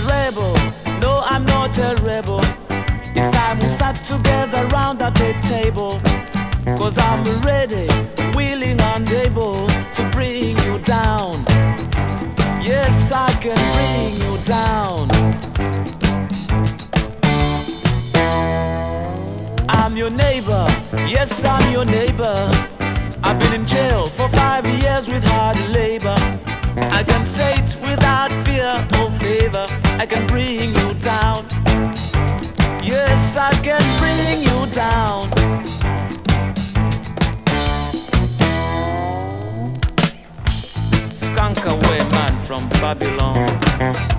rebel. No, I'm not a rebel. It's time we sat together round at the table. Cause I'm ready, willing and able to bring you down. Yes, I can bring you down. I'm your neighbor, yes, I'm your neighbor. I've been in jail for 5 years with hard labor. I can say it without fear or favor. I can bring you down. Yes, I can bring you down. Skunk away man from Babylon.